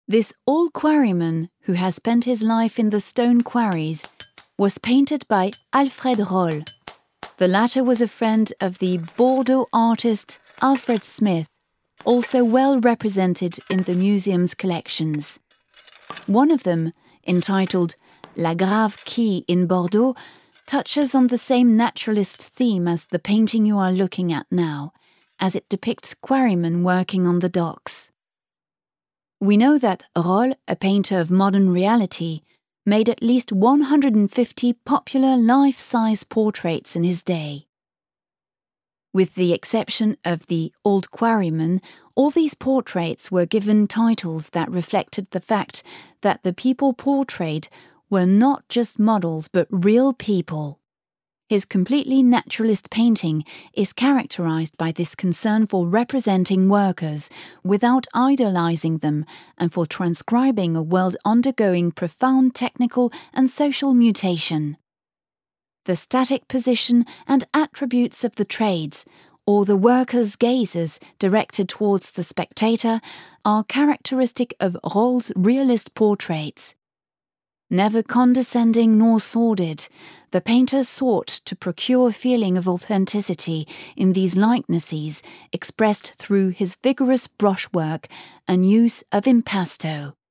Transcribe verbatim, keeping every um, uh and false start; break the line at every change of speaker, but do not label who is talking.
This old quarryman, who has spent his life in the stone quarries, was painted by Alfred Roll. The latter was a friend of the Bordeaux artist Alfred Smith, also well represented in the museum's collections. One of them, entitled La Grave Quay in Bordeaux, touches on the same naturalist theme as the painting you are looking at now, as it depicts quarrymen working on the docks. We know that Roll, a painter of modern reality, made at least one hundred fifty popular life-size portraits in his day. With the exception of the Old Quarryman, all these portraits were given titles that reflected the fact that the people portrayed were not just models but real people. His completely naturalist painting is characterized by this concern for representing workers without idolizing them and for transcribing a world undergoing profound technical and social mutation. The static position and attributes of the trades, or the workers' gazes directed towards the spectator, are characteristic of Roll's realist portraits. Never condescending nor sordid, the painter sought to procure a feeling of authenticity in these likenesses expressed through his vigorous brushwork and use of impasto.